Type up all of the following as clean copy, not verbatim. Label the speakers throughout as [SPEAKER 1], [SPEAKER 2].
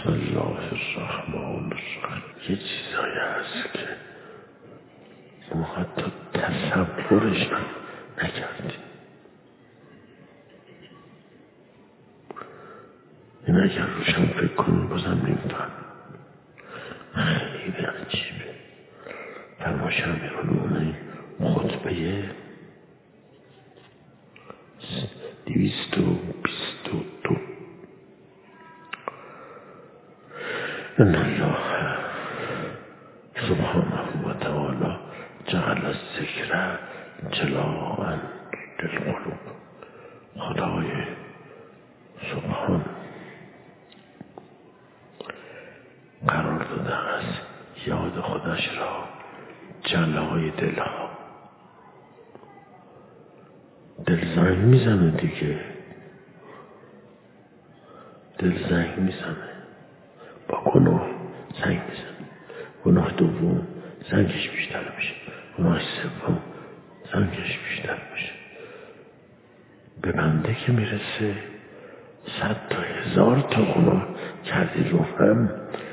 [SPEAKER 1] بسم الله الرحمن الرحیم. یه چیزایی هست که ما حتی تصورش نکردیم. این اگر روشم فکر کنیم بازم نمیفهم. خیلی عجیبه. فرمایش امیرالمومنین خطبه 222. ان الله سبحانه و تعالی جعل الذکر جلاء للقلوب. خدای سبحان قرار داده است یاد خودش را جلای دلها. دل زنگ میزنه دیگه، دل زنگ میزنه با گناه، زنگ میزنه. گناه دوم زنگش بیشتر میشه، گناه سوم زنگش بیشتر میشه. به بنده که میرسه 100 تا 1000 تا گناه کردی رو هم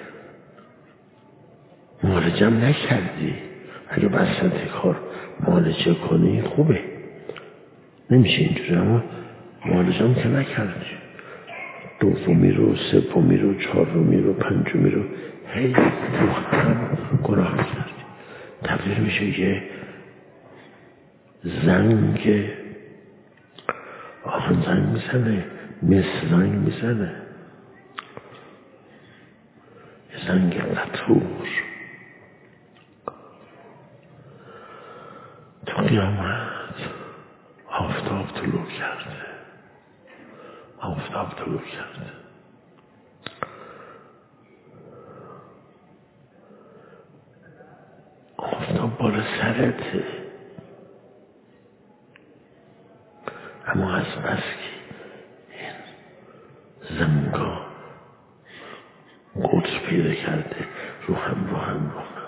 [SPEAKER 1] معالجم نکردی. اگه وسط کار معالجه کنی خوبه، نمیشه اینجوری. اما معالجم که نکردی، دومی رو، سومی رو، چهارمی رو، پنجمی رو هی رو هم گناه میکردی. تبدیل میشه یه زنگ آهن زنگ میزنه، مثل زنگ میزنه، یه زنگ قطور. تو قیامت آفتاب طلوع کرده، آفتاب طلوع کرده. آفتاب بالا سرته، اما از بس که این زنگا قدس پیدا کرده رو هم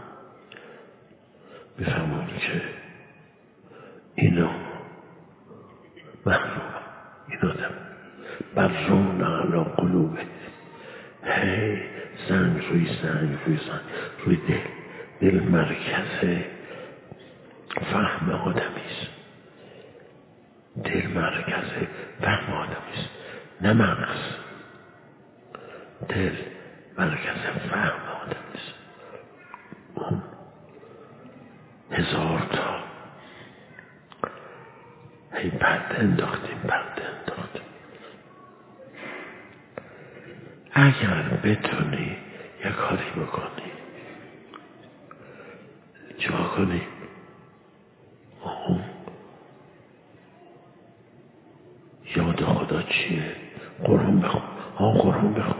[SPEAKER 1] میفهمون که اینا محروم، این آدم برون علا قلوبه. هی زنگ روی زنگ روی دل مرکز فهم آدمیست. دل مرکز فهم آدمیست، نه مغز. دل مرکز فهم آدمیست. اون 1000 تا هی پرده انداختیم. اگر بتونی یک کاری بکنی، چیکار کنی؟ یاد خدا چیه؟ قرآن بخون. قرآن بخون.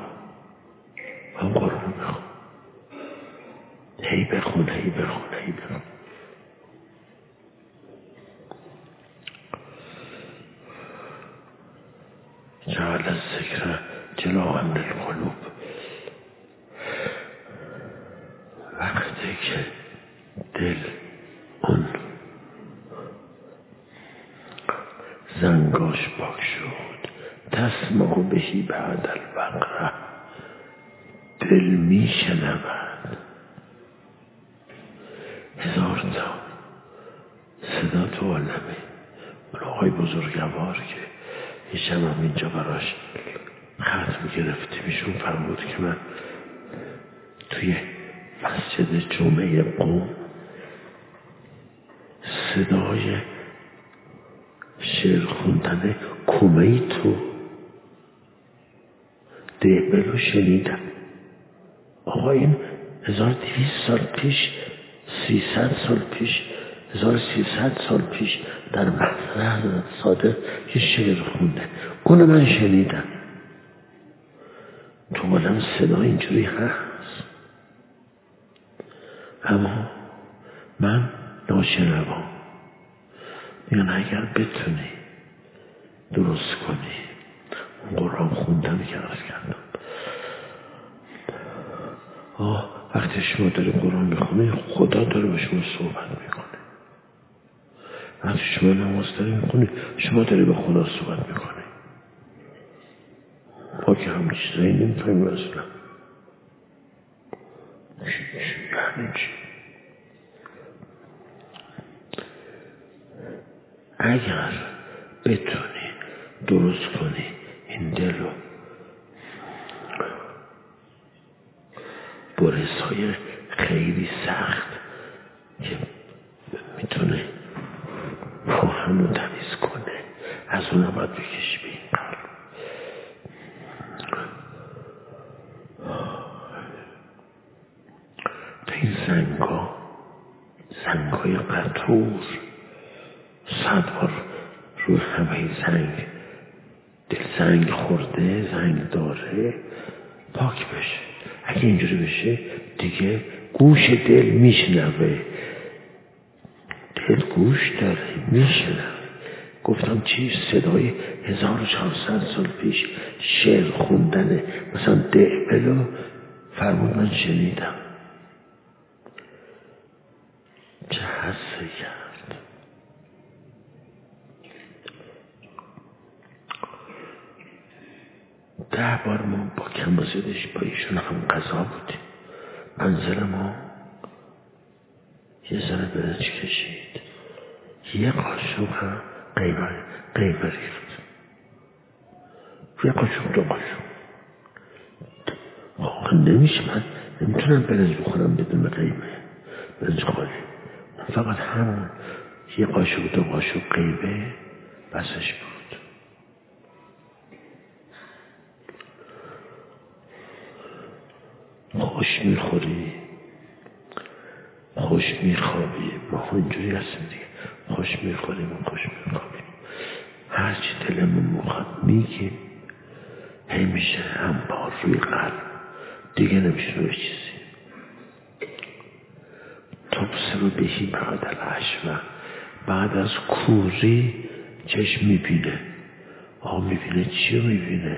[SPEAKER 1] هی بخون. جعل الذکر جلاء للقلوب. وقتی که دل اون زنگاش پاک شد، تسمع بهی بعد البقره، دل میشنود 1000 تا صدا تو عالمه. اون آقای بزرگوار که یه شب هم اینجا براش ختم گرفتیم، ایشون فرمود که من توی مسجد جمعه قم صدای شعر خوندن کمیتو دهبلو شنیدم. آقا این 1200 سال پیش، 300 سال پیش، 1300 سال پیش در محضر حضرت صادق یه شعر خونده، اونو من شنیدم. تو عالم صدا اینجوری هست، اما من ناشنوام. میگن اگر بتونی درست کنی اون قرآن خوندن که عرض کردم. وقتی شما داری قرآن میخونی خدا داره به شما صحبت میکنه. وقتی شما نماز داری میخونی شما داری به خدا صحبت میکنی. ما که هم چیزایی نمیتونیم اصلا. یعنی چی؟ اگر بتونی درست کنی این دل رو برس‌های خیلی سخت که میتونه روحن رو تمیز کنه، از اون باید بکشی به این قلب. تا این زنگ‌های قطور 100 بار روی همه دل زنگ خورده، زنگ داره، پاک بشه. اگه اینجوری بشه دیگه گوش دل میشنوه، دل گوش داره میشنوه. گفتم چی؟ صدای 1400 سال پیش شعر خوندنه، مثلا دهبلو فرمود من شنیدم. چه حسه کرد. ده بار ما با کم و زیادش با ایشون هم قضا بودیم. منزل ما یه ذره برنج کشید، یه قاشق هم قیمه ریخت، یه قاشق 2 قاشق. آخه نمیشه، من نمیتونم برنج بخورم بدون قیمه، برنج خالی. فقط همون یه قاشق 2 قاشق قیمه بسش بود. خوش میخوری، خوش میخوابی. ما اینجوری هستیم دیگه، خوش میخوریم و خوش میخوابیم. هرچی دلمون میخواد میگیم، هی میشه انبار روی قلب، دیگه نمیشه روی چیزی. تبصر بهی بعد العشوه، بعد از کوری چشم میبینه. میبینه چی رو میبینه؟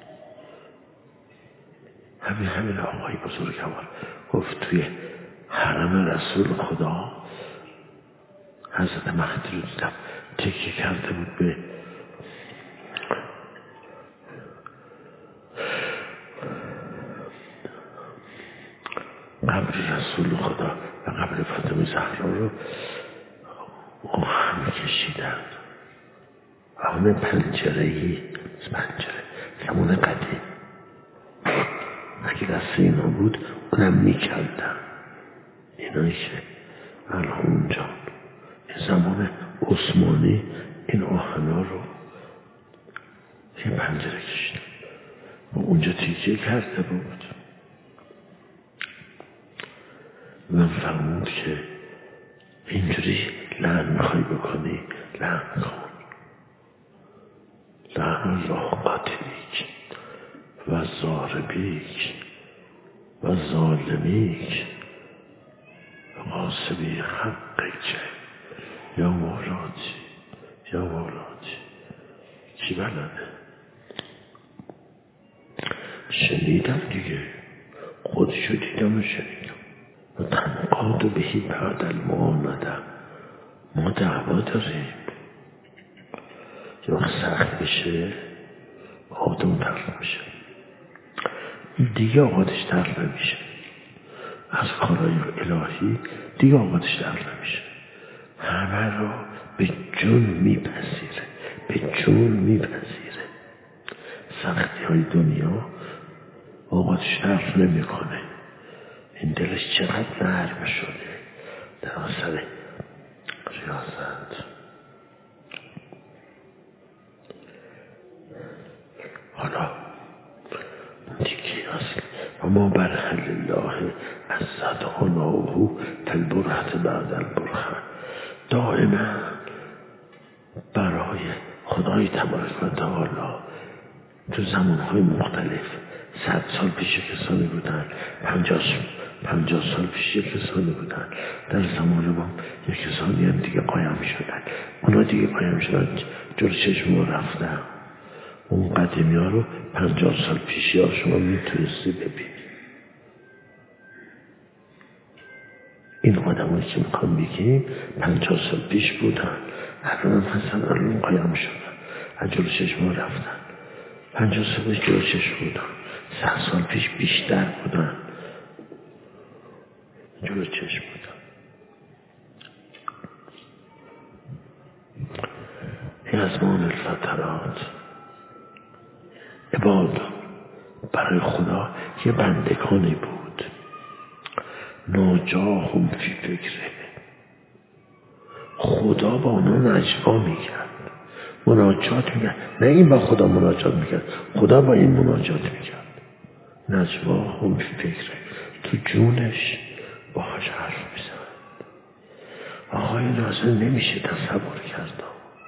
[SPEAKER 1] همین آقای بزرگوار گفت توی حرم رسول خدا حضرت مهدی رو دیدم تکیه کرده بود به قبر رسول خدا و قبر فاطمه زهرا رو هم کشیدن. همه پنجره زمان قدیم اگه دست اینا بود اونم میکردن. اینایی که الان اونجا زمان عثمانی این آهنا رو یه پنجره کشیدن و اونجا تیکه کرده بود. من فرمود که اینجوری لعن میخوای بکنی، لعن کن. لعن الله قاتلیک و ضاربیک و ظالمیک و غاصبی حقک یا مولاتی یا مولاتی. کی بلده؟ شنیدم دیگه، خودشو دیدم و شنیدم. و تنقاد بهی بعد المعانده، ما دعوا داریم. یه وقت سخت بشه آدم تر میشه، دیگه آقادش در نمیشه. از کارهای الهی دیگه آقادش در نمیشه. همه رو به جون میپذیره، به جون میپذیره. سختی های دنیا آقادش در نمیکنه. این دلش چقدر نرم شده در اثر ریاضت. حالا دیگه اصل و ما بر حل الله از صدقاناهو تلبرهت بعد البرهه. دائما برای خدای تبارک و تعالی تو زمانهای مختلف 100 سال پیش کسانی بودن، 50 سال پیش کسانی بودن، در زمان ما یک کسانی هم دیگه قایم شدن. اونا دیگه قایم شدن جلو چشم ما رفتن. اون قدیمی ها رو 50 سال پیشی ها شما میتونستی ببینی. این آدم که میخوام بگیم 50 سال پیش بودن، الان هم هستن، الان قایم شدن، از جلو چشم ما رفتن. 50 سال پیش جلو چشم بودن، 100 سال پیش بیشتر بودن. جلو چشم بودم. این از مان الفترات عباد برای خدا یه بندگانی بود. ناجاهم فی فکره، خدا با اونا نجوا میکرد، مناجات میکرد. نه این با خدا مناجات میکرد، خدا با این مناجات میکرد. نجواهم فی فکره، تو جونش باهاش حرف میزد. آقا این اصلا نمیشه تصور کرد.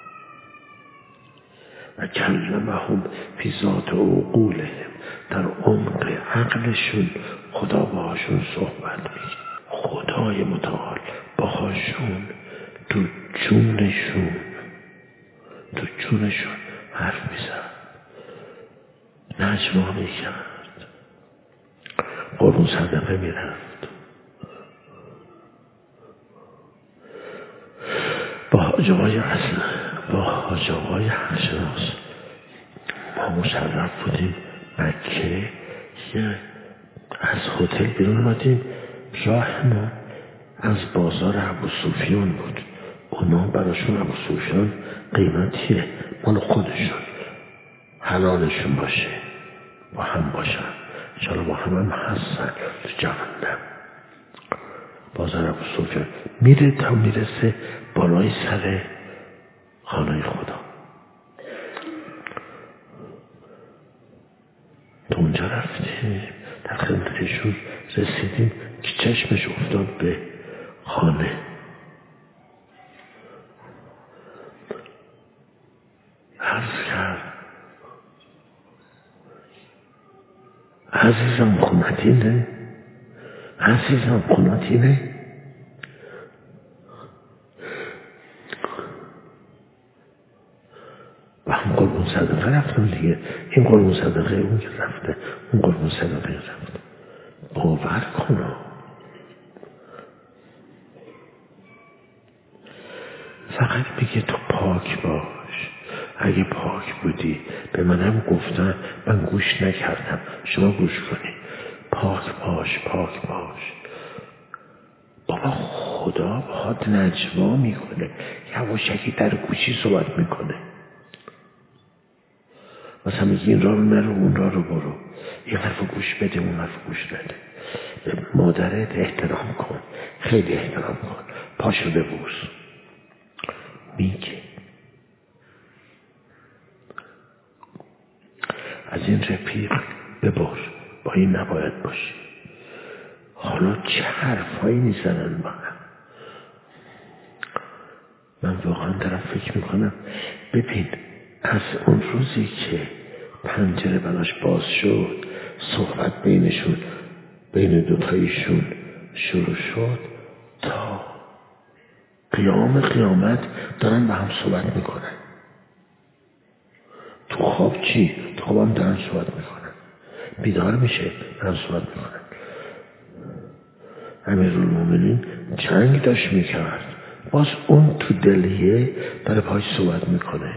[SPEAKER 1] و کلمهم فی ذات عقولهم، در عمق عقلشون خدا باهاشون صحبت میکرد. خدای متعال باهاشون تو جونشون حرف میزد، نجوا میکرد، قربون صدقه میرفت، با حاج آقای حقشناس ما مشرف بودیم مکه. از هتل بیرون اومدیم، راه ما از بازار ابوسفیان بود. اونا براشون ابوسفیان قیمتیه، مال خودشون، حلالشون باشه، با هم باشن، انشاءالله با هم هستن تو جهنم. بازار ابوسفیان میره تا میرسه بالای سر خانه خدا. تو اونجا رفتیم، در خدمتشون رسیدیم که چشمش افتاد به خانه. عرض کرد عزیزم خونتینه؟ و هم قربون صدقه رفتم دیگه. این قربون صدقه اون که رفته، اون قربون صدقه رفته. باور کنم فقط میگه تو پاک باش. اگه پاک بودی به منم گفتن، من گوش نکردم، شما گوش کنی. پاک باش. بابا خدا باهات نجوا میکنه، یواشکی در گوشی صحبت میکنه. مثلا میگی این راه رو نرو، اون راه رو برو، این حرف گوش بده، اون حرف گوش بده. به مادرت احترام کن، خیلی احترام کن، پاشو ببوس. میگه از این رفیق ببر، با این نباید باشی. حالا چه حرفایی میزنن با هم. من واقعا دارم فکر میکنم، ببین از اون روزی که پنجره براش باز شد، صحبت بین دوتایشون شروع شد، تا قیامت دارن با هم صحبت میکنن. تو خواب چی؟ تو خواب هم دارن صحبت میکنن، بیدار میشه دارن صحبت میکنن. امیرالمومنین جنگ داشت میکرد، باز اون تو دلیه داره پاش صحبت میکنه.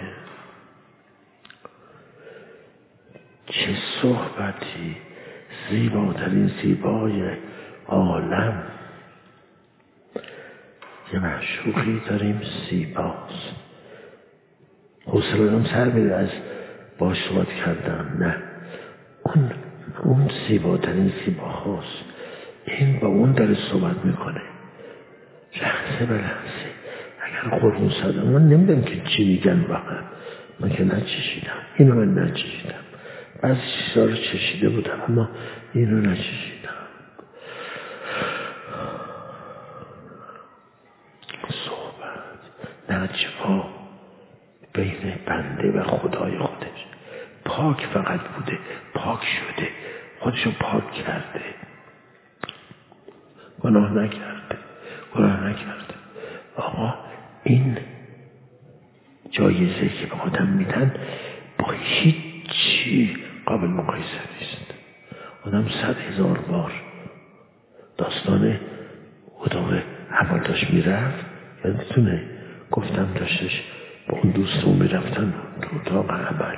[SPEAKER 1] چه صحبتی، زیباترین زیبای عالم. یه معشوقی داریم زیباست، حوصله‌ام سر میره از باش صحبت کردن. نه، اون زیباترین زیباهاست. این با اون داره صحبت میکنه، لحظه به لحظه. اگر قربون صدقه، من نمیدونم که چی میگن با هم، من که نچشیدم، اینو من نچشیدم. بعضی چیزا رو چشیده بودم اما اینو نچشیدم. صحبت نجوا بین بنده و خدای خودش. پاک فقط بوده، پاک شده، خودشو پاک کرده، گناه نکرده. آقا این جایزه که به آدم میدن با هیچ چی قابل مقایسه نیست. آدم 100,000 بار داستان اتاق اول داشت میرفت، یادتونه گفتم داشتش با اون دوستمون میرفتن تو اتاق اول،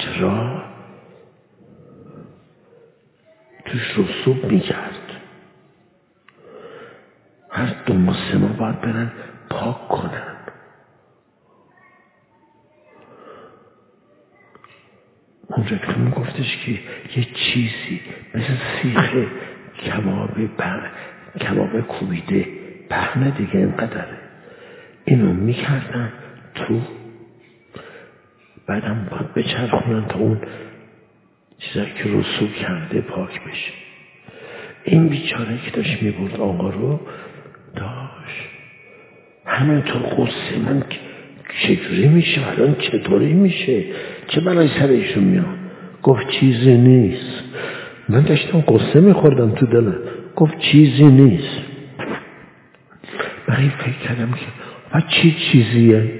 [SPEAKER 1] مجرا توش رسوب میکرد، 2 ماه 3 ماه باید برن پاک کنن. اون رکلام گفتش که یه چیزی مثل سیخ کباب کوبیده پهنه دیگه اینقدره، اینو میکردن تو، بعدم باید بچرخونن تا اون چیزایی که رسوب کرده پاک بشه. این بیچاره که داشت میبرد آقا رو داشت همینطور قصه من چجوری میشه الان، چطوری میشه، چه بلای سر ایشون میاد. گفت چیزی نیست. من داشتم قصه میخوردم تو دلم. گفت چیزی نیست. برای فکر کردم که و چی چیزیه؟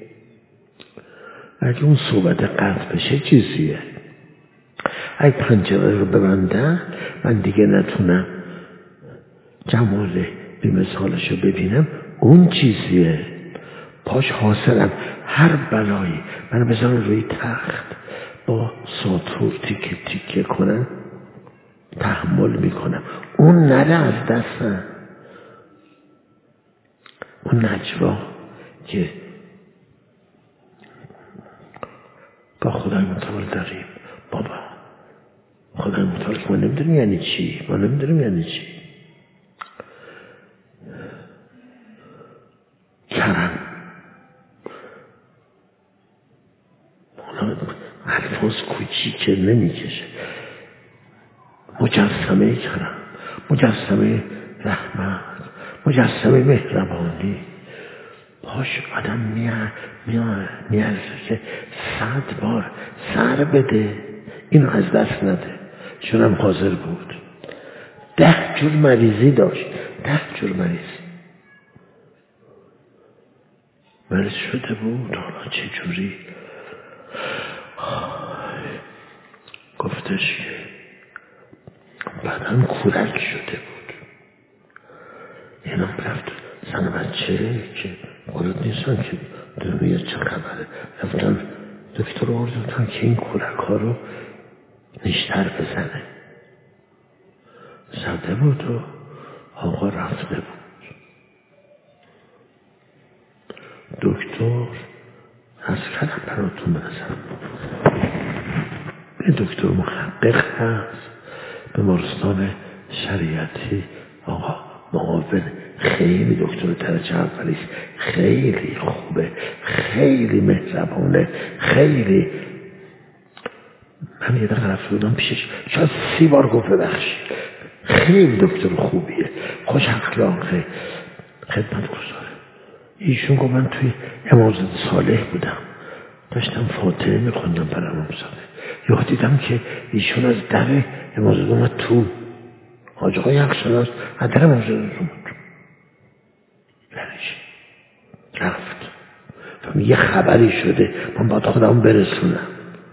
[SPEAKER 1] اگه اون صحبت قطع بشه چیزیه، اگه پنجره رو ببندن من دیگه نتونم جمال بیمثالش رو ببینم، اون چیزیه. پاش حاصلم هر بلایی منو بزنن روی تخت با ساطور تیکه تیکه کنن تحمل میکنم، اون نره از دستم. اون نجوا که با خدای متعال داریم، بابا خدای متعال که ما نمیدونیم یعنی چی، ما نمیدونیم یعنی چی. کرم الفاظ کوچیکه نمیکشه. مجسمه کرم، مجسمه رحمت، مجسمه مهربانی. پاش آدم میارزه که 100 بار سر بده اینو از دست نده. چونم حاضر بود. 10 جور مریضی داشت، 10 جور مریض شده بود. حالا چه جوری گفتش که بدن کورک شده بود. اینا رفت زن بچه که گلت نیستن که دنیا چه خبره، رفتن دکتر آوردن که این کورک ها رو نیشتر بزنه. زده بود و آقا رفته بود. دکتر از کلم براتون برسم، این دکتر محقق هست، بیمارستان شریعتی آقا معاون، خیلی دکتر درجه اولیست، خیلی خوبه، خیلی مهربانه، خیلی. من یه دقیقه رفته بودم پیشش، شاید 30 بار گفت ببخشید. خیلی دکتر خوبیه، خوش اخلاقه، خدمت گذاره. ایشون گفت من توی امامزاده صالح بودم، داشتم فاتحه میخوندم برای امامزاده، یهو دیدم که ایشون از در امامزاده اومد تو. حاج آقای حقشناس از در امامزاده اومد تو. رفت و یه خبری شده، من باید خودم برسونم.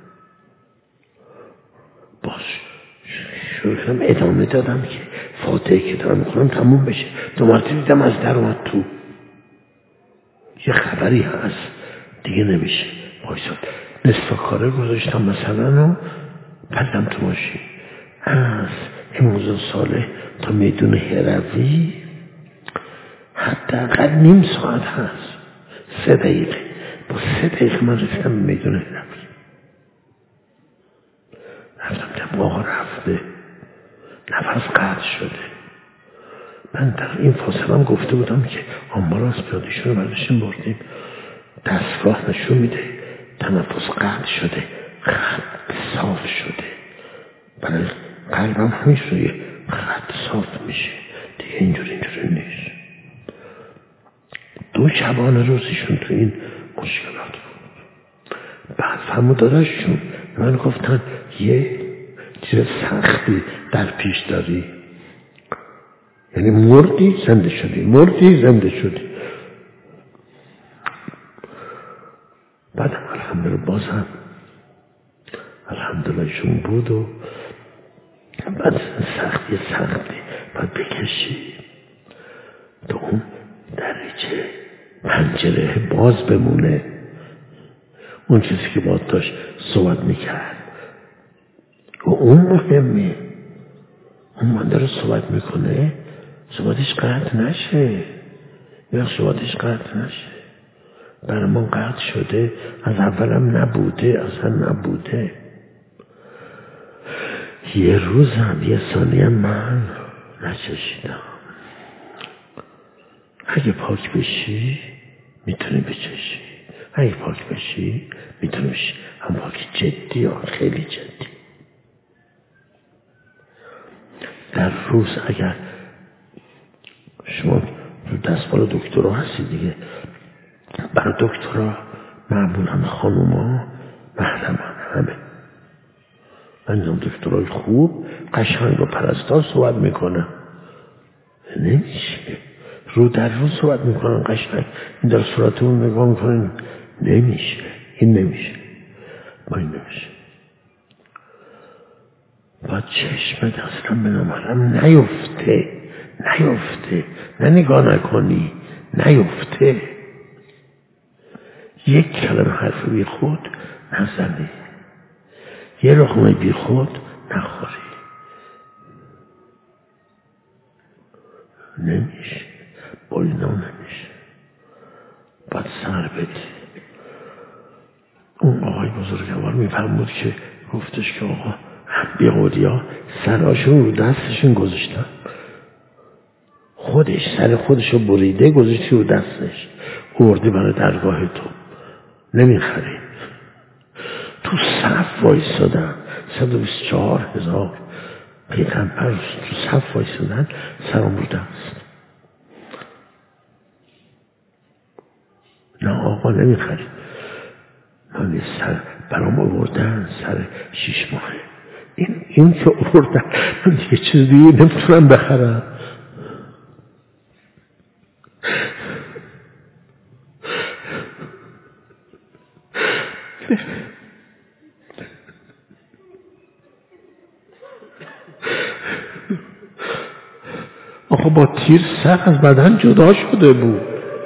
[SPEAKER 1] باز شروع کردم ادامه دادم که فاتحه که دارم میخونم تموم بشه. 2 مرتبه دیدم از در اومد تو. یه خبری هست دیگه نمیشه. بایستاد نصف کاره گذاشتم مثلا و پردم تو ماشین از امامزاده صالح تا میدون هروی حداقل نیم ساعت هست. 3 دقیقه، با 3 دقیقه من رسیدم به میدون هروی. رفتم دیدم آقا رفته، نفس قطع شده. من در این فاصله هم گفته بودم که آمبولانس پیاده‌شون رو برداشتیم بردیم، دستگاه نشون میده تنفس قطع شده، خط صاف شده. برای قلبم همیشه روی خط صاف میشه دیگه، اینجوری نیست. 2 شبانه روزشون تو این مشکلات بود. بعد فرموداداششون من گفتن یه چیز سختی در پیش داری، یعنی مردی زنده شدی، مردی زنده شدی. بعدم الحمدلله بازم الحمدلله شون بود و بعد سختی باید بکشی تا اون دریچه پنجره باز بمونه. اون چیزی که باید داشت صحبت میکرد و اون مهمه، اون من داره صحبت میکنه صحبتش قطع نشه. یه صحبتش قطع نشه. برای من قطع شده، از اولم نبوده، اصلا نبوده. یه روزم یه ثانیه من نچشیدم. اگه پاک بشی میتونی بچشی، اگه پاک بشی میتونی بشی. هم پاک جدی ها، خیلی جدی. در روز اگر شما دستمال دکترا هستی دیگه، برای دکترا معمولا خانوما محرمن همه. من دیدم دکترای خوب قشنگ و پرستار صحبت میکنن، نمیشه. رو در رو صحبت میکنن قشنگ، این در صورتمون نگاه میکنن، نمیشه. این نمیشه، با این نمیشه. با چشمت اصلا به نامحرم نیفته، نه نگاه نکنی، نیفته. یک کلمه حرف بی خود نزنی، یه لقمه بی خود نخوری. نمیشه، با اینا نمیشه. باید سر بدی. اون آقای بزرگوار میفرمود که گفتش که آقا بیقودی ها سراشون رو دستشون گذاشتن، خودش سر خودشو بریده گذاشتی رو دستش، آورده برای درگاه تو، نمیخری. تو صف وایسادن 124,000 پیغمبر تو صف وایسادن، سرم رو دست. نه آقا نمیخری. من سر برام آوردن، سر 6 ماهه. این که آوردن، من دیگه چیز دیگه نمیتونم بخرم. آقا با تیر سر از بدن جدا شده بود.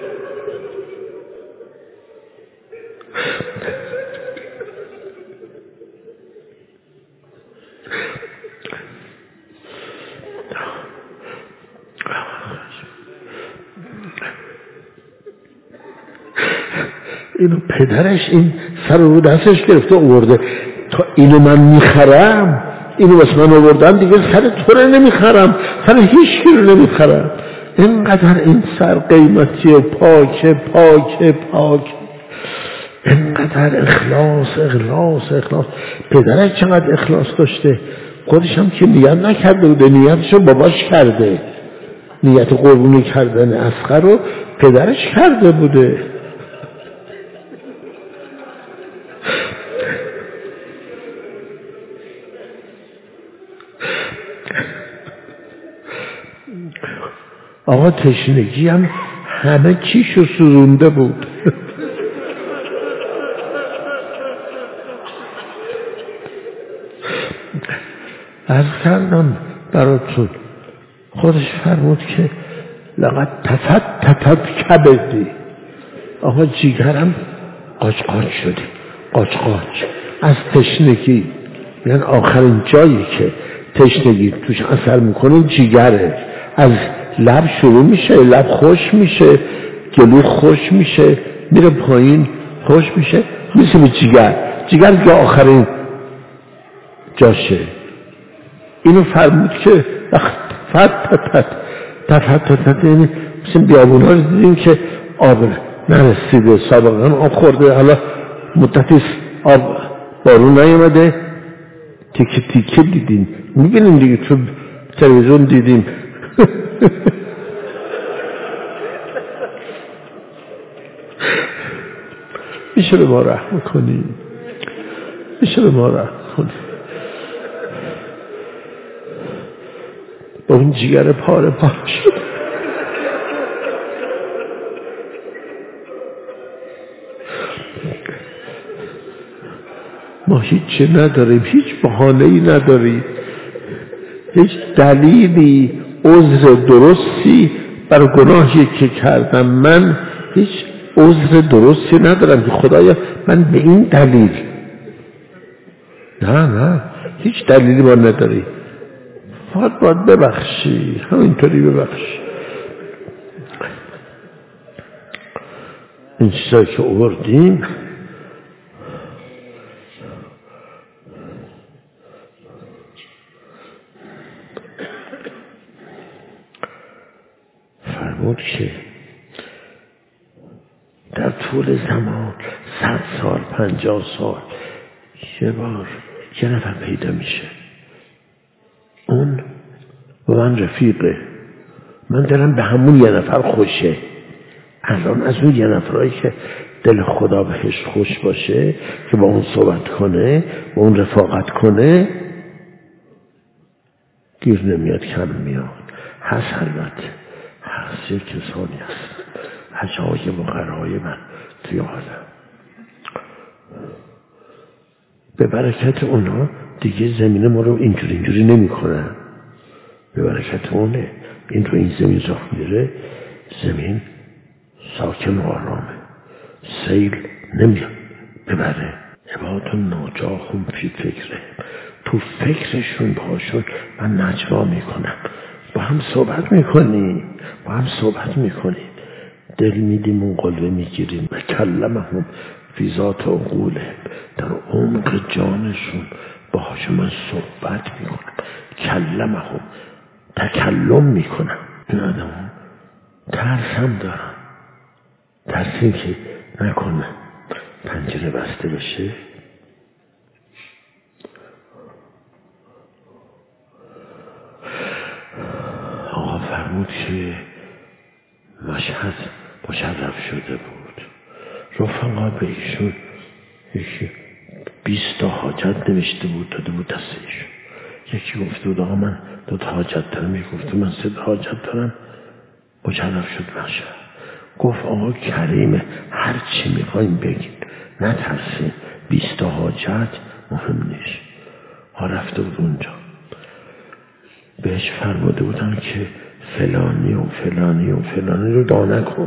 [SPEAKER 1] اینو پدرش این سر رو دستش گرفته آورده، تا اینو من میخرم، اینو واسه من آوردم دیگه سر تو رو نمیخرم، سر هیچ کی رو نمیخرم. اینقدر این سر قیمتی، پاک، اینقدر اخلاص. پدرش چقدر اخلاص داشته، خودش هم که نیت نکرده بوده، نیتشو باباش کرده، نیت قربونی کردن اصغر رو پدرش کرده بوده. آقا تشنگی هم همه چیشو سرونده بود. عرض کردم براتون، خودش فرمود که لقد تفتتت کبدی. آقا جیگرم قاچ شده، قاچ از تشنگی. یعنی آخرین جایی که تشنگی توش اثر میکنه جیگره. از لب شروع میشه، لب خوش میشه، گلو خوش میشه، میره پایین خوش میشه، میشه به جیگر که آخرین جاشه. اینو فرمود که تفتتت یعنی مثل بیابون ها رو دیدیم که آب نرسیده، سابقا آب خورده، حالا مدتی آب بارون نیومده، تیکه دیدیم، میبینیم دیگه، تو تلویزیون دیدیم. میشه به ما رحم کنی، با اون جیگر پاره شد. ما هیچی نداریم، هیچ بهانه‌ای نداریم، هیچ دلیلی، عذر درستی بر گناهی که کردم من هیچ عذر درستی ندارم که خدایا من به این دلیل. نه هیچ دلیلی ما نداری، فقط باید ببخشی، همینطوری ببخشی. این چیزایی که آوردیم فرمود که در طول زمان 100 سال 50 سال یه بار یه نفر پیدا میشه، اون و من رفیقه، من دلم به همون یه نفر خوشه. الان از اون یه نفرایی که دل خدا بهش خوش باشه که با اون صحبت کنه، با اون رفاقت کنه، گیر نمیاد کم میاد. هست البته، هست یک کسانی هست عجایب و غرایب من توی آدم. به برکت اونا دیگه زمین ما رو اینجوری نمی کنن. به برکت اونه این رو این زمین راه میره، زمین ساکن و آرامه، سیل نمیاد ببره. عباد ناجاهم فی فکره، تو فکرشون باشون من نجوا میکنم. با هم صحبت میکنیم، دل میدیم اون قلبه میگیریم. و کلمهم فی ذات عقوله، در عمق جانشون باهاشون من صحبت میکنم. کلمهم تکلم میکنم. این آدم ترس هم دارم، ترس این که نکنه پنجره بسته بشه. آقا فرمود که مشهد مشرف شده بود. رفقا به ایشون 20 تا حاجت نوشته بود، داده بود دست ایشون. یکی گفته بود آقا من 2 تا حاجت دارم، یکی گفته من 3 تا حاجت دارم. مشرف شد مشهد. گفت آقا کریمه، هر چی میخوایم بگین، نترسین، 20 تا حاجت مهم نیست. ها رفته بود اونجا، بهش فرموده بودن که فلانی و فلانی و فلانی رو دعا نکن.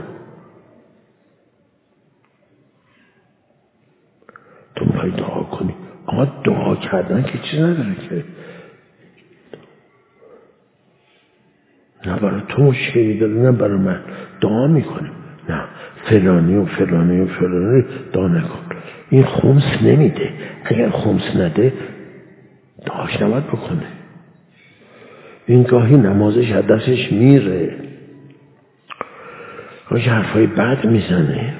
[SPEAKER 1] تو میخوای دعا کنی. آقا دعا کردن که چیز نداره که، نه برای تو مشکلی داره نه برای من. دعا میکنیم، نه فلانی و فلانی و فلانی دعا نکن. این خمس نمیده، اگر خمس نده دعاش نباید بکنه. این گاهی نمازش از دستش میره، گاهی حرفای بد میزنه،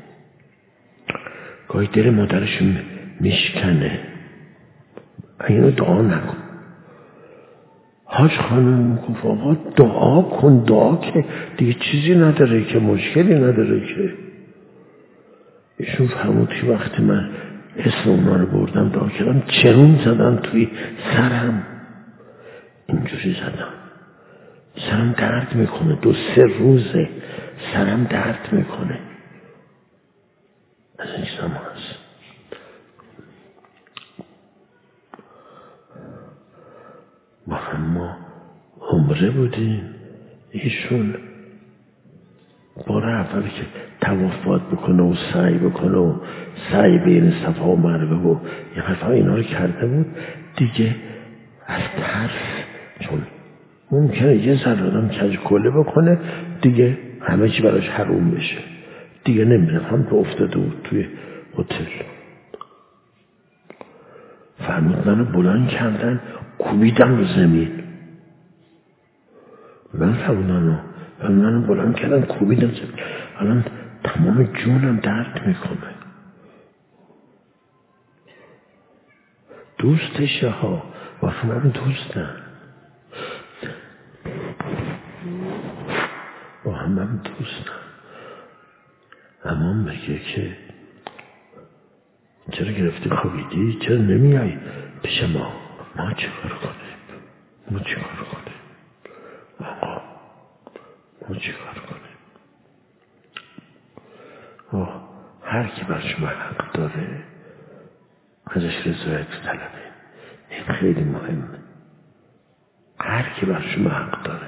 [SPEAKER 1] گاهی دل مادرش میشکنه. اینو دعا نکن. حاج خانم گفت آقا دعا کن. دعا که دیگه چیزی نداره که، مشکلی نداره که. ایشون فرمود که وقتی من اسم اونا رو بردم دعا کردم، چرون زدن توی سرم، اینجوری زدم. سرم درد میکنه، 2-3 روزه سرم درد میکنه. از این چیزا هست. با هم ما عمره بودیم. ایشون بار اولی که طواف باید بکنه و سعی بکنه و سعی بین صفا و مروه و یه حرفا اینا رو کرده بود. دیگه از ترس، چون ممکنه یه ذره آدم کجکله بکنه دیگه همه چی براش حروم بشه، دیگه نمیره. هم تو افتاده بود توی هتل. فرمود منو بلند کردن، کوبیدن رو زمین. من فرمودن منو بلند کردن کوبیدن زمین. الان تمام جونم درد میکنه. دوستشه ها، وقتی من دوستم، با هم دوستم. اما میگه که چرا گرفتی خوابیدی؟ چرا نمیای پیش ما؟ ما چیکار کنیم؟ آقا ما چیکار کنیم؟ هر کی بر شما حق داره ازش رضایت طلبه. این خیلی مهمه. هر کی بر شما حق داره.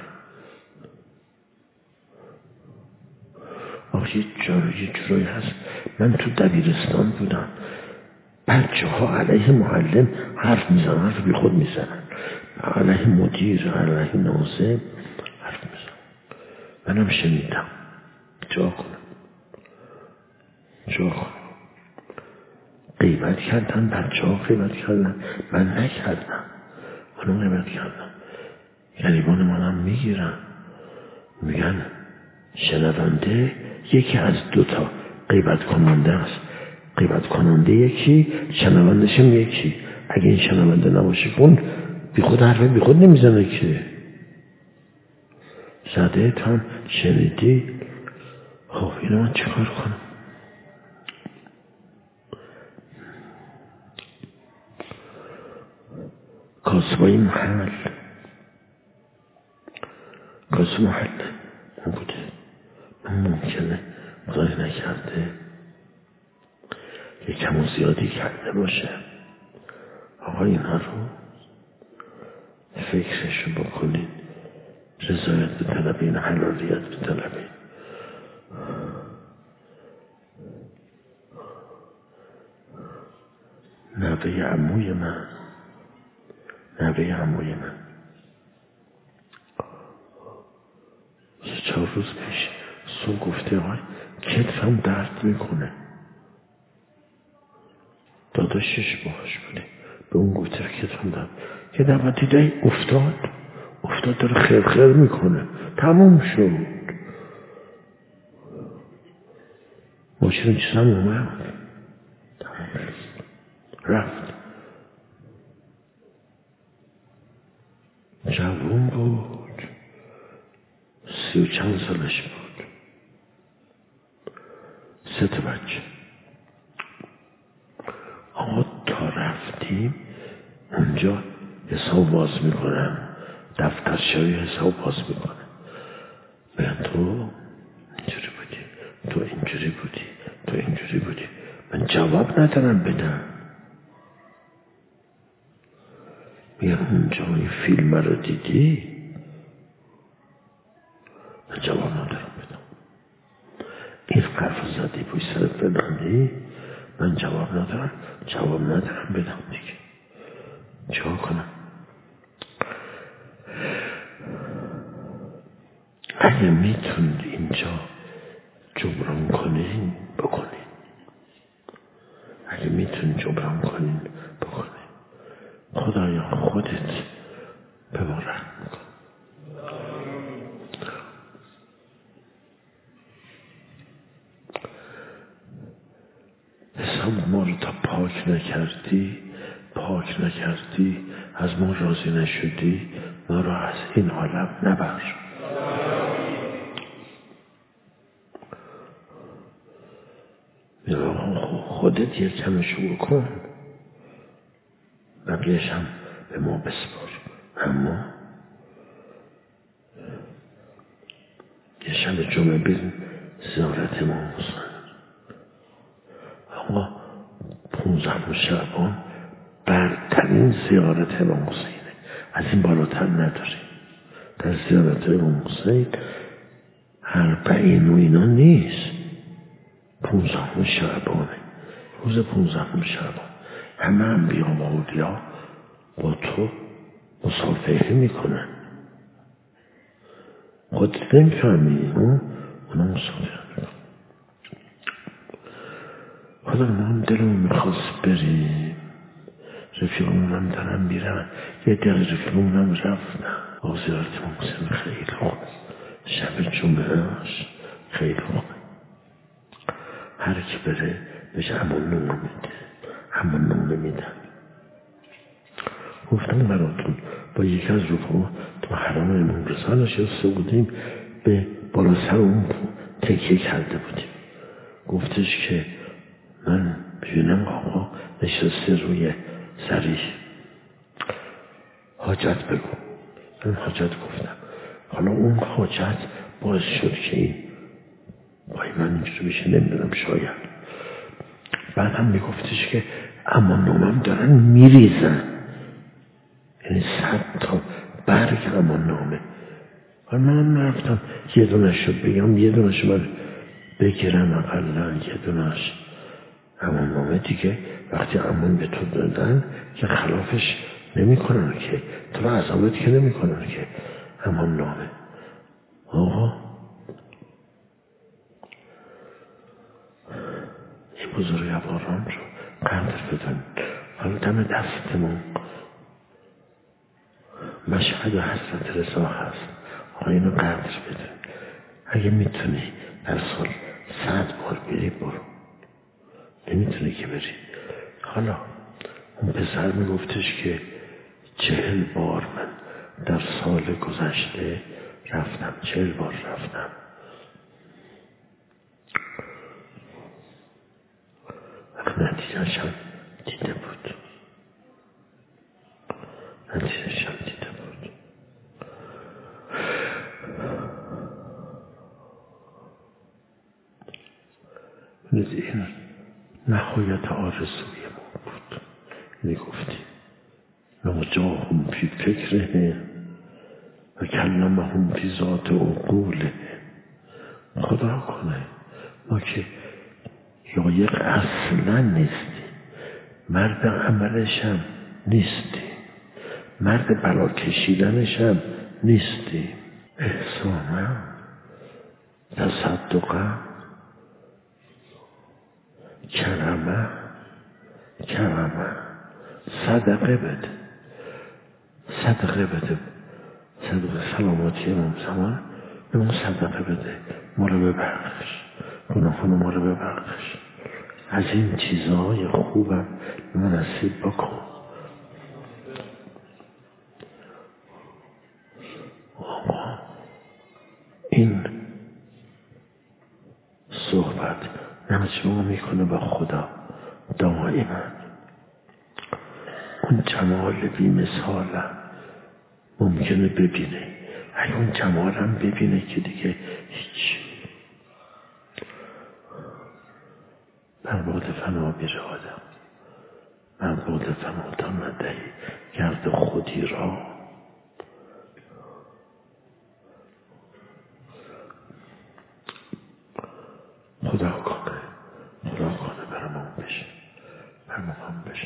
[SPEAKER 1] یه جورایی هست. من تو دبیرستان بودم، بچه ها علیه معلم حرف میزنن، حرف بی خود میزنن، علیه مدیر، علیه ناظم حرف میزنن. منم شنیدم، چه کنم؟ ها غیبت کردن، بچه ها غیبت کردن، من نکردم، منو غیبت کردم. گریبان منم میگیرن، میگن شنونده یکی از دوتا غیبت کننده است، غیبت کننده یکی، شنوندش هم یکی. اگه این شنونده نباشه کن بی خود حرفه بی خود نمیزنه که. زده تا هم شنیدی. خب اینو من چیکار کنم؟ کاسبای محل، کاسب محل اون بوده، من ممکنه خدای نکرده یه کم و زیادی کرده باشه. آقا اینا رو فکرشو بکنین، رضایت بطلبین، حلالیت بطلبین. نوه عموی من سه 4 روز پیش صبح گفته آقای کتفم درد میکنه. داداشش باهاش بوده، به اون گفته کتفم درد. یه دفعه دیده افتاد داره خرخر میکنه. تموم شد. ماشین چیزم اومد، تموم شد، رفت. جوون بود، 30 و چند سالش بود، 3 تا بچه. آقا تا رفتیم اونجا حساب باز میکنم، دفترچه‌های حساب باز میکنم. بگم تو اینجوری بودی، تو اینجوری بودی، تو اینجوری بودی. من جواب ندارم بدم. میگم اونجا این فیلم رو دیدی؟ من جواب ندارم بدم. این حرف زدی پشت سر فلانی؟ من جواب ندارم بدم دیگه. چیکار کنم؟ اگه میتونید اینجا جبران کنین بکنین، اگه میتونید جبران کنین بکنین. خدایا خودت به ما رحم کن. حساب ما رو تا پاک نکردی، از ما راضی نشدی، ما رو از این عالم نبر. خودت یه کمشو بکن، بقیه‌اش هم به ما بسپار. اما یه شب جمعه بریم زیارت امام حسین. آقا 15 شعبان برترین زیارت امام حسینه، از این بالاتر نداریم. در زیارت امام حسین 40 و اینا نیست، 15 شعبانه، روز 15 شعبان. همه انبیا و اولیا با تو مصافحه میکنن. خودت نمیفهمی، اونا مصافحه میکنن. خدا ما هم دلمون میخواست بریم، رفیقمون هم دارن میرن، یه دقیقه رفیقمون هم رفتن. زیارت امام حسین خیلی خوب، شب جمعهش خیلی خوب. هر کی بره بهش همون نمونه میدن. گفتم براتون با یکی از رفقا تو حرم امام رضا نشسته بودیم، به بالا سر اون تکیه کرده بودیم. گفتش که من ببینم آقا نشسته روی سریش، حاجت بگو. من حاجت گفتم. حالا اون حاجت باعث شد که این وای من اینجوری بشه، نمیدونم، شاید. بعد هم میگفتش که اما نامم دارن میریزن، یعنی 100 تا برگ اما نامه. حالا من رفتم یه دونش رو بگم، یه دونش من بگیرم، اقلا یه دونش اما نامه دیگه. وقتی امان به تو دادن که خلافش نمی کنن که، تو رو عذابت که نمی کنن که. امان نامه آقا بزرگواران رو قدر بدن. حالا دم دستمون مشهد و حضرت رضا هست، حالا اینو قدر بدن. اگه میتونی در سال 100 بار بری برو، نمیتونی که بری. حالا اون پسر میگفتش که 40 بار من در سال گذشته رفتم، 40 بار رفتم. نتیجه‌ش هم دیده بود. این نهایت آرزوی ما بود. میگفتیم نجاهم فی فکره و کلمهم فی ذات عقوله. خدا کنه ما که لایق اصلا نیستیم، مرد عملش هم نیستیم، مرد بلا کشیدنش هم نیستیم. احسانا تصدقا کرمه صدقه بده، صدقه سلامتی امام زمان به ما صدقه بده، ما رو ببخش، گناهان ما رو ببخش، از این چیزهای خوبم به من نصیب بکن. آقا این صحبت نمچه میکنه با خدا دائما. اون جمال بی مثالم ممکنه ببینه، اگه اون جمالم ببینه که دیگه هیچ برباد فنا میره آدم، برباد فنا تا ندهی گرد خودی را. خدا کنه برمان بشه.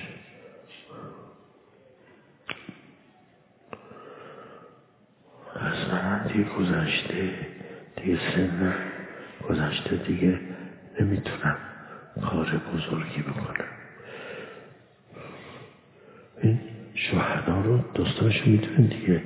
[SPEAKER 1] از من دیگه گذشته، دیگه سن گذشته، دیگه نمیتونم کار بزرگی بکنم. این شهدا رو داستانشو میدونن دیگه.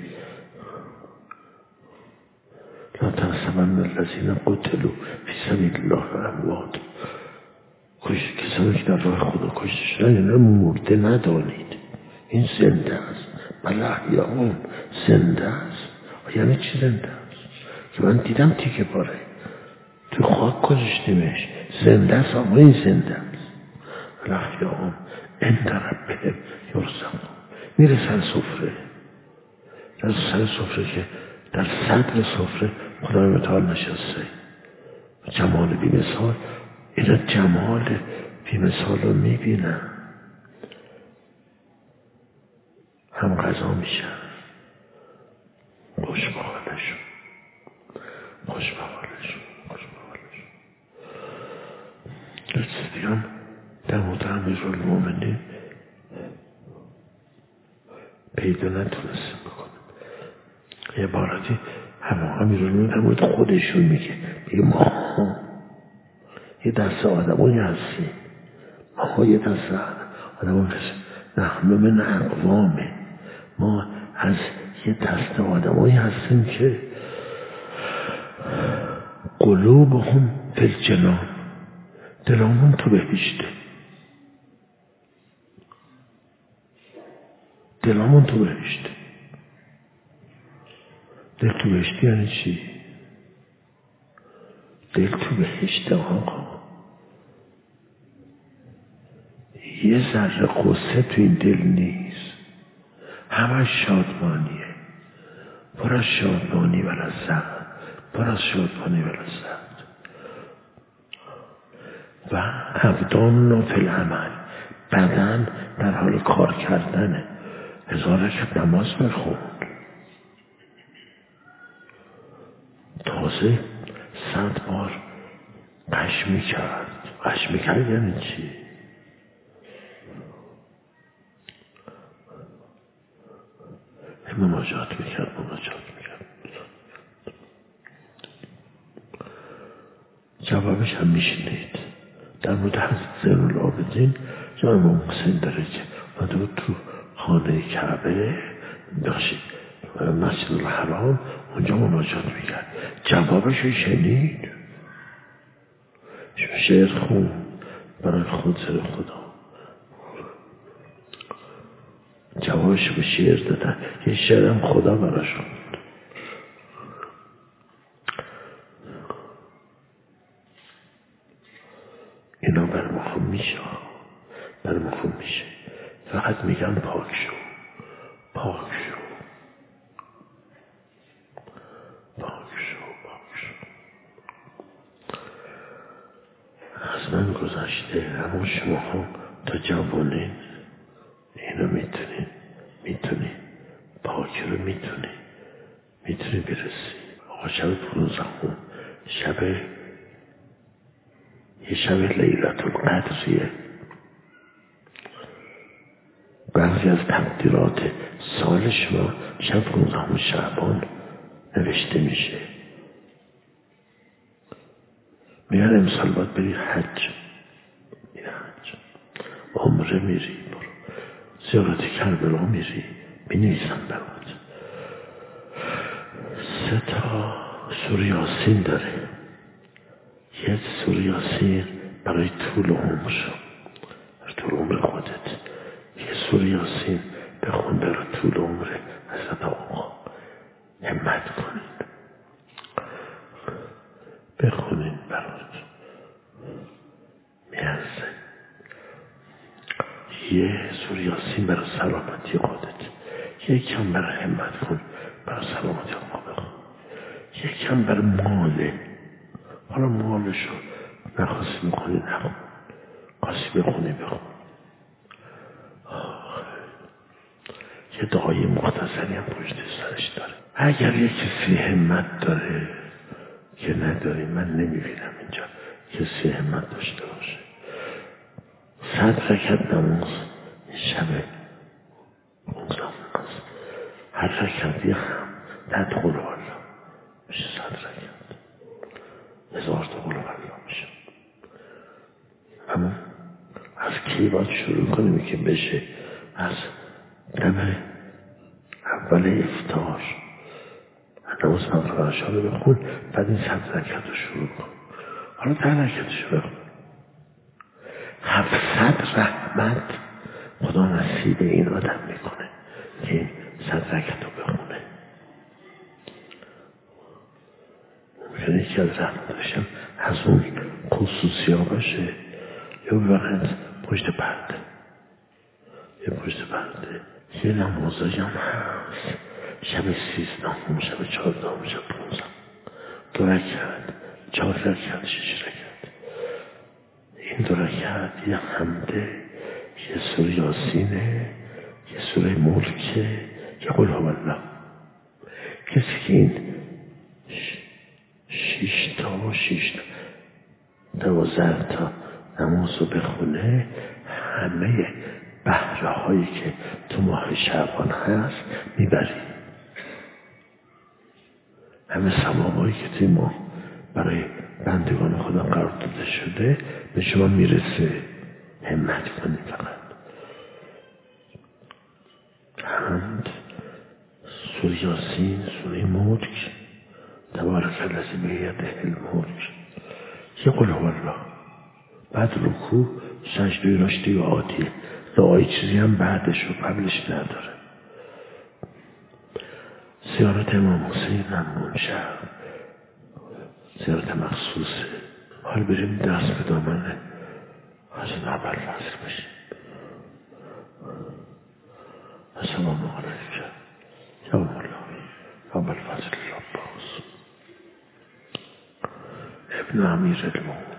[SPEAKER 1] لا تحسبن الذین قتلوا فی سبیل الله اموات. کسانی که در راه خدا کشته شدن اینا رو مرده ندانید، این زنده است. بله احیاء زنده است. یعنی چی زنده است؟ که من دیدم تیکه پاره تو خاک گذاشتیمش، زنده است. اما این زنده است. بله احیاء عند ربهم یرزقون. میرسن سفره، در سر سفره که در صدر سفره خدای متعال نشسته، جمال بی مثال. اینا جمال بی مثال رو میبینن، هم غذا میشن، خوش به حالشون. رسیدیم در مورد امیرالمومنین پیدا نتونستیم بکنیم. یه عبارتی امیرالمومنین در مورد خودشون میگه ما یه دسته آدمایی هستیم، ما یه دسته آدمایی هستیم، نحن من اقوامه، ما از یه دسته آدمایی هستیم که قلوبهم فی الجنان، دلامون تو بهشته. دلامون تو بهشته. دل تو بهشته یعنی چی؟ دل تو بهشته آقا. یه ذره قصه تو این دل نیست، همه شادمانیه، پر از شادمانی و لذت، و ابدان فی العمل، بدن در حال کار کردنه. 1000 رکعت نماز میخوند، تازه 100 بار قش میکرد. یعنی چی؟ مناجات میکرد. جوابش هم میشنید در مورد حضرت زین العابدین جای امام حسین داره که اومده بود تو خانه کعبه بخشید مسجد الحرام اونجا مناجات میکرد. جوابش رو شنید، شعر خون برای خود سر خدا. جوابش به شعر دادن، یه شعرم خدا براش خوند. اینا برای ما خوب میشه، برای ما خوب میشه. فقط میگن پاک شو، پاک شو، پاک شو، پاک شو. از من گذشته، اما شما هم تا جوانین اینو میتونی پاک رو میتونی برسی. آقا شب 15 یه شب لیلت القدریه. بعضی از تقدیرات سال شما شب 15 شعبان نوشته میشه. میگن امسال باید بری حج، میری حج، عمره میری، برو زیارت کربلا میری، بنویسن برات. 3 سوره یاسین داره. یه سوره یاسین برای طول عمر، طول عمر خودت. یه سوره یاسین بخون برای طول عمر حضرت آقا. همت کنین بخونین برات میرسه. یه سوره یاسین برای سلامتی خودت. یکم برای همت کن برای سلامتی آقا بخون. یکم برای ماله، حالا مالشو نخواستی میکنی نخون، خواستی بخونی بخون. یه دعای مختصری هم پشت سرش داره. اگر یه کسی همت داره که نداری، من نمیبینم اینجا کسی همت داشته باشه. 100 رکعت نماز شب 15 نماز، هر رکعتی هم 10 قل هوالله میشه. 100 رکعت 1000 تا قل هوالله میشه. اما از کی باید شروع کنیم که بشه؟ از دم اول افطار نماز مغرب رو بخون، بعد این 100 رکعت رو شروع کن. حالا 10 رکعتش رو بخون. 700 رحمت خدا نصیب این آدم میکنه که این 100 رکعت رو بخونه. ممکنه یکی از رحمتشم از اون خصوصی ها باشه، یا ببرند پشت پرده، یا پشت پرده. یه نمازایی هم هست شب 13، شب 14، شب 15، 2 رکعت، 4 رکعت، 6 رکعت. این 2 رکعت یه حمده، یه سوره یاسینه، یه سوره ملکه، یه قل هوالله. کسی که این 6 تا 12 تا نماز رو بخونه، همه بهره هایی که تو ماه شعبان هست میبری. همه ثوابایی که توی ماه برای بندگان خدا قرار داده شده به شما میرسه. همت کنید. فقط حمد، سوره یاسین، سوره ملک، تبارک الذی بیده الملک، یه قل هوالله. بعد رکوع، سجده رشدی و عادیه. دعای چیزی هم بعدش و قبلش نداره. زیارت امام حسین هم منشأ زیارت مخصوصه. حال بریم دست به دامن حضرت ابوالفضل بشیم. السلام علیکم یا مولا ابوالفضل العباس ابن امیر المؤمنین.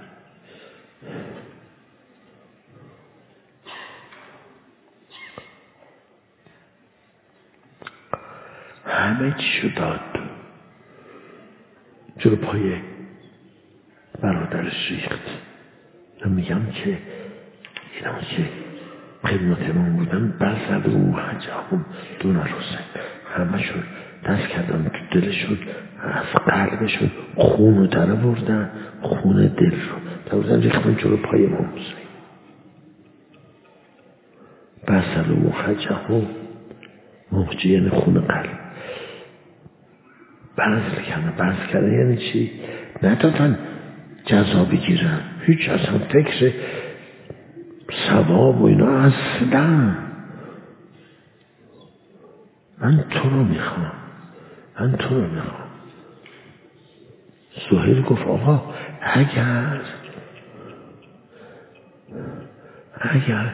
[SPEAKER 1] همه چی شو داد جلو پای برادرش ریخت. من میگم که اینا که خدمت امام بودن برزد و حجهم دون حسین، همه شون دست کردن تو دلشون از قلبشون خون رو در بردن، خون دل رو در بردن ریختن جلو پای امام حسین. بسل و مخجه و موجه یعنی خون قلب. بذل کردن یعنی چی؟ ندادن جزا بگیرن، هیچ اصلا فکر ثواب و اینا اصلا. من تو رو میخوام. سهیل گفت آقا اگر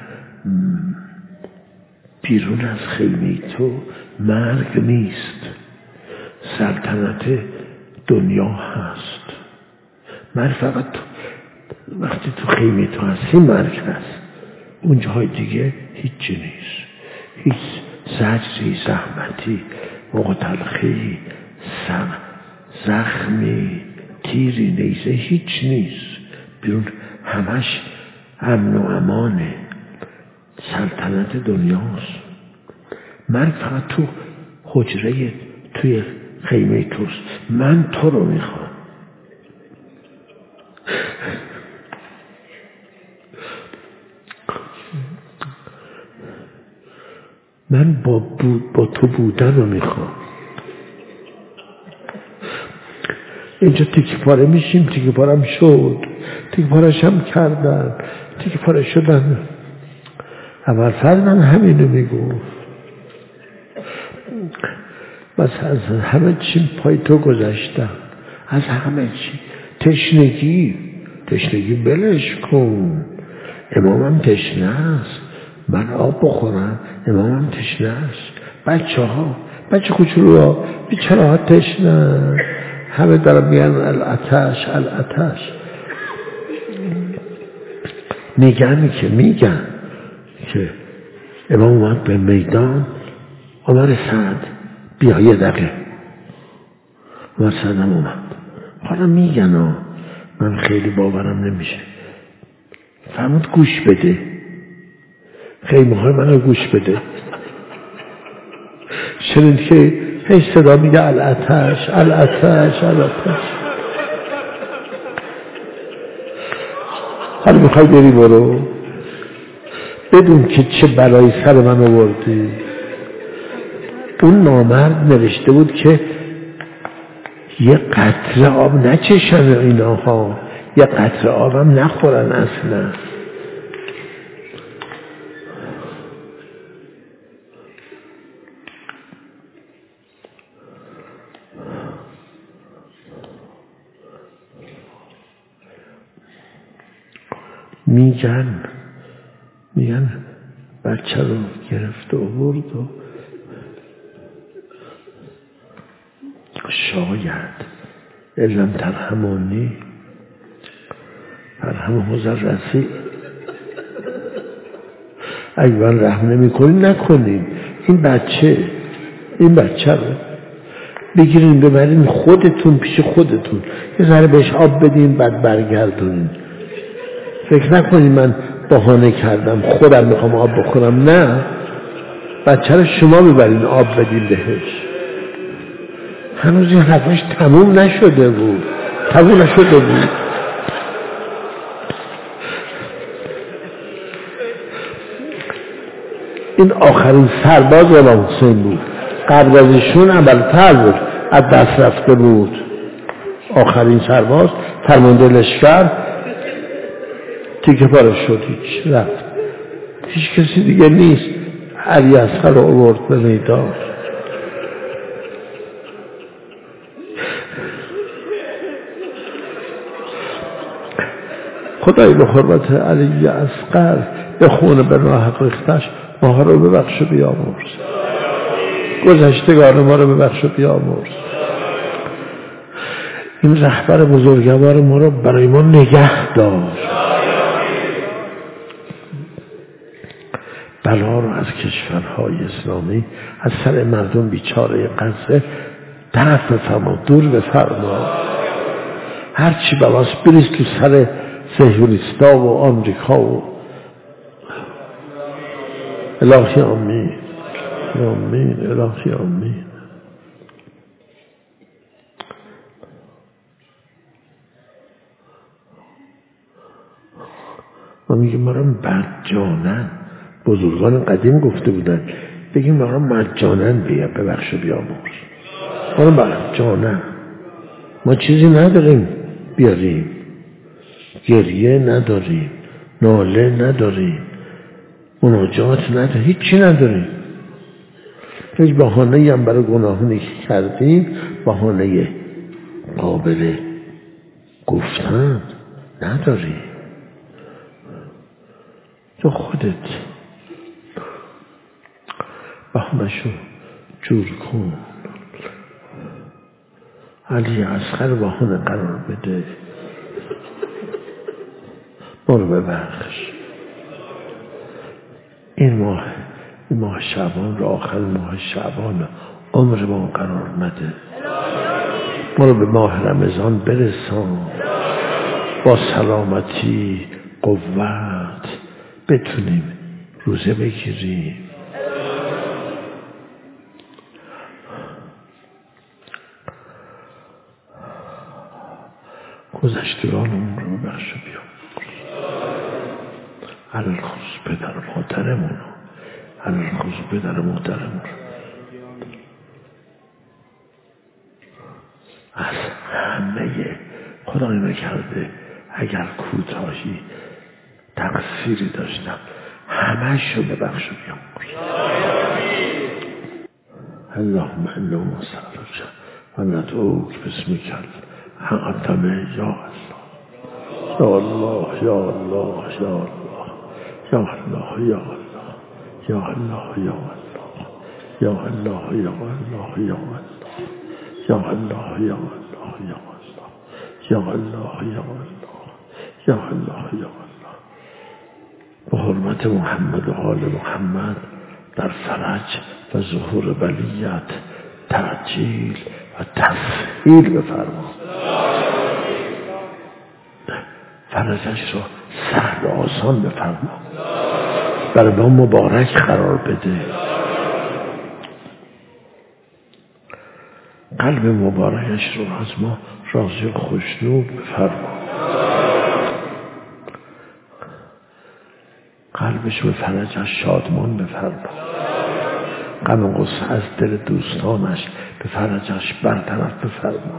[SPEAKER 1] بیرون از خیمه تو مرگ نیست، سلطنت دنیا هست. مرگ فقط وقتی تو خیمه تو هستی مرگ هست، اون جاهای دیگه هیچی نیست. هیچ زجری، زحمتی، موقع تلخی، زخمی، تیری، نیزه هیچ نیست. بیرون همش امن و امانه، سلطنت دنیاست. من فقط تو حجره توی خیمه توست. من تو رو میخوام. من با تو بودن رو میخوام. اینجا تیکه پاره میشیم، تیکه پارم شد، تیکه پارش هم کردن، تیکه پاره شدن. اول فرزن همینو میگفت، بس از همه چی پای تو گذاشتم، از همه چی. تشنگی بلش کن. امامم تشنه است، من آب بخورم، امامم تشنه است. بچه کوچولوها بیچاره تشنه، همه دارم میگن الاتش. میگن که امام اومد به میدان. عمر سعد بیا یه دقیقه. عمر سعد هم اومد. حالا میگن من خیلی باورم نمیشه. فرمود گوش بده، خیمه های من رو گوش بده. شنید که هیچ صدا میگه الاتش. حالا میخوای بری برو، بدون که چه بلایی سر من آوردی. اون نامرد نوشته بود که یه قطره آب نچشن ایناها، یه قطره آبم نخورن اصلا. میگن بچه رو گرفت و برد و شاید علم ترحمانی ترحمه ذرتی، اگه من رحم نمی کنی نکنیم. این بچه رو بگیرین ببرین خودتون پیش خودتون، یه ذره بهش آب بدین بعد برگردونین. فکر نکنین من بهانه کردم خودم میخوام آب بخورم. نه، بچه رو شما ببرین آب بدین بهش. هنوز این حرفش تموم نشده بود. این آخرین سرباز امام حسین بود. قبل از ایشون اولتر بود، از دست رفته بود. آخرین سرباز فرمانده لشکر تیکه پاره شد، هیچ رفت. هیچ کسی دیگه نیست. علی اصغر رو آورد به میدان. خدای به حرمت علی اصغر به خون به ناحق ریختش ماها رو ببخش و بیامرز، گذشتگان ما رو ببخش و بیامرز. این رهبر بزرگوار ما رو برای ما نگه دار. بلا رو از کشورهای اسلامی، از سر مردم بیچاره غزه دفع بفرما، دور بفرما. هرچی بلاست بریز تو سر صهیونیستا و آمریکا و الهی آمین. الهی آمین. ما میگیم ما رو مجانن، بزرگان قدیم گفته بودن بگیم ما رو مجانن بیا ببخش و بیامرز، ما رو مجانن، ما چیزی نداریم بیاریم، گریه نداریم، ناله نداریم، مناجات نداریم، هیچی نداریم، هیچ بهانه‌ای هم برای گناهانی که کردیم بهانه قابل گفتن نداریم. تو خودت بهانه‌شو جور کن، علی اصغر بهانه قرار بده، ما رو ببخش. این ماه شعبان رو آخر ماه شعبان عمر ما قرار نده، ما رو به ماه رمضان برسان، با سلامتی قوت بتونیم روزه بگیریم. گذشتگانمون رو بخش و بیامرز، علل خصوص پدر مادرمون، علل خصوص پدر مادرمون از همه خدای نکرده اگر کوتاهی تقصیری داشتم همه‌شو ببخش و بیامرز. اللهم انا نسألک و ندعوک باسمک الأعظم یا الله یا الله یا الله یا الله یا الله یا الله یا الله یا الله یا الله یا الله یا الله یا الله یا الله یا الله یا الله یا الله. به حرمت محمد و آل محمد در فرج و ظهور بلیت تعجیل و تسهیل بفرما، فرجش را سهل و آسان بفرما، برای ما مبارک قرار بده، قلب مبارکش رو از ما راضی و خوشنود بفرما، قلبش به فرجش شادمان بفرما، غم و غصه از دل دوستانش به فرجش برطرف بفرما.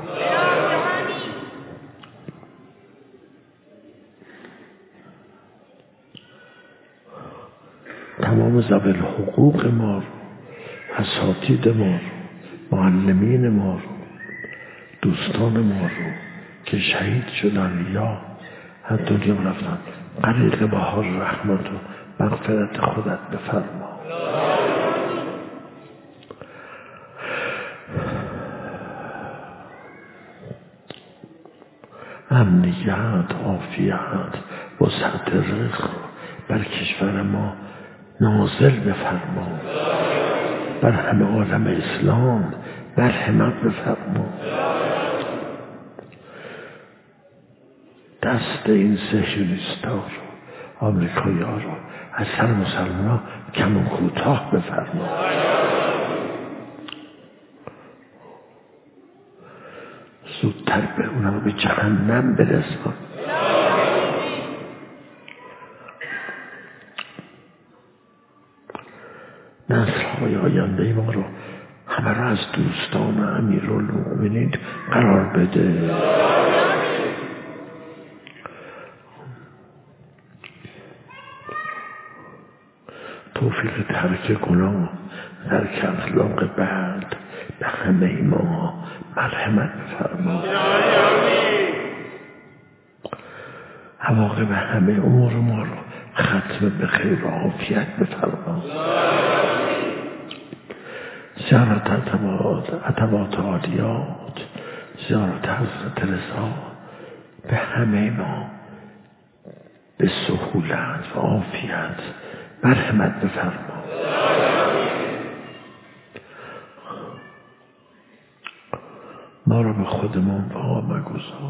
[SPEAKER 1] تمام ذوی الحقوق ما رو، اساتید ما رو، معلمین ما رو، دوستان ما رو که شهید شدن یا از دنیا رفتن، غریق بهار رحمت و مغفرت خودت بفرما. امنیت، عافیت، وسعت رزق بر کشور ما نازل بفرما، بر همه عالم اسلام مرحمت بفرما. دست این صهیونیستا رو، آمریکایی ها رو از سر مسلمان ها کم و کوتاه بفرما. زودتر به اونا رو به جهنم برسان. نسل‌های آینده ما رو همه رو از دوستان امیرالمؤمنین قرار بده. توفیق ترک گناه، ترک اخلاق بد به همه ما مرحمت بفرما. عواقب همه امور ما رو ختم به خیر و عافیت بفرما. زیارت عتبات عالیات، زیارت حضرت رضا به همه ما به سهولت و عافیت مرحمت بفرما. ما رو به خودمون وا مگذار،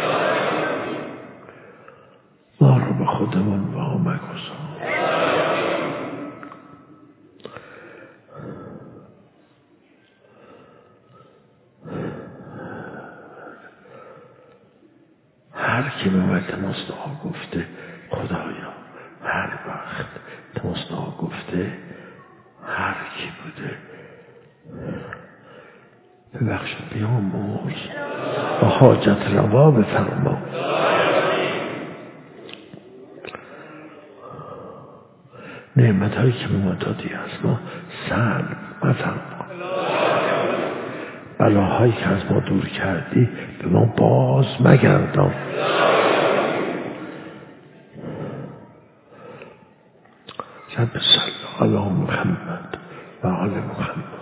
[SPEAKER 1] ما رو به خودمون وا مگذار. هر کی به التماس دعا گفته خدایا هر وقت تمسنا گفته هر کی بوده ببخش بیامرز و حاجت روا بفرما. نعمت هایی که به ما دادی از ما سلب مفرما. بلاهایی که از ما دور کردی به ما باز مگردان. صل علی محمد و آل محمد.